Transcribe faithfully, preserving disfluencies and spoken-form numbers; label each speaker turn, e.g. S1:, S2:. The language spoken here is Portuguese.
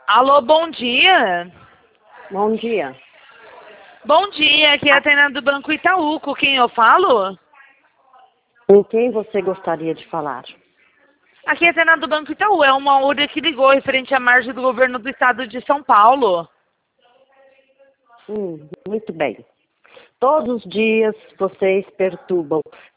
S1: Alô, bom dia.
S2: Bom dia.
S1: Bom dia, aqui é a Tainá do Banco Itaú. Com quem eu falo?
S2: Com quem você gostaria de falar?
S1: Aqui é a Tainá do Banco Itaú. É uma OURA que ligou referente à margem do governo do estado de São Paulo.
S2: Hum, muito bem. Todos os dias vocês perturbam